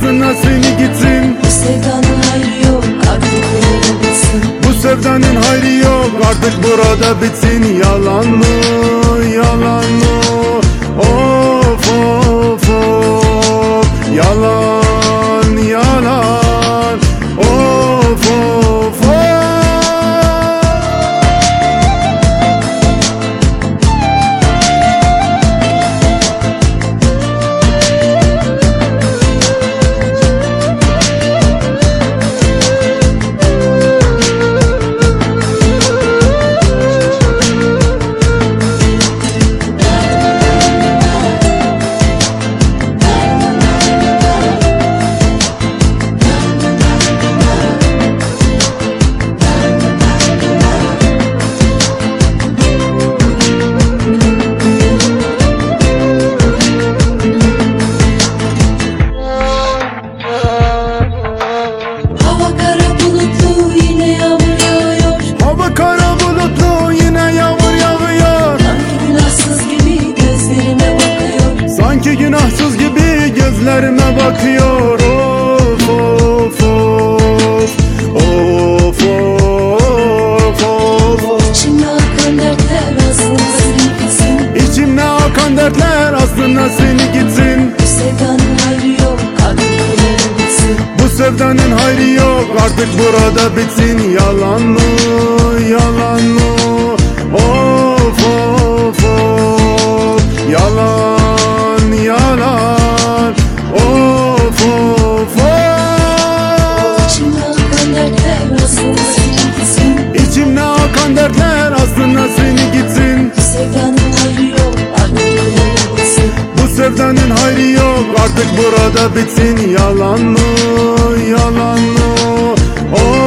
aslında seni gitsin. Bu sevdanın hayrı yok, artık burada bitsin. Bu sevdanın hayrı yok, artık burada bitsin. Yalan mı, yalan mı? Of of of. Yalan, yalan. Of of of. Hava kara bulutlu, yine yağmur yağıyor. Hava kara bulutlu, yine yağmur yağıyor. Sanki günahsız gibi gözlerime bakıyor. Sanki günahsız gibi gözlerime bakıyor. Of of of. Of of of. İçimde akan dertler aslında seni gitsin. İçimde akan dertler aslında seni gitsin. Bu sevdanın hayrı yok, artık burada bitsin. Bu sevdanın hayrı yok, artık burada bitsin. Yalan mı, yalan mı? Of of of. Yalan, yalan. Of of of. İçimde akan dertler aslında seni gitsin. İçimde akan dertler aslında seni gitsin. Bu sevdanın hayrı yok, artık burada bitsin. Bu sevdanın hayrı yok, artık burada bitsin. Yalan mı, yalan mı?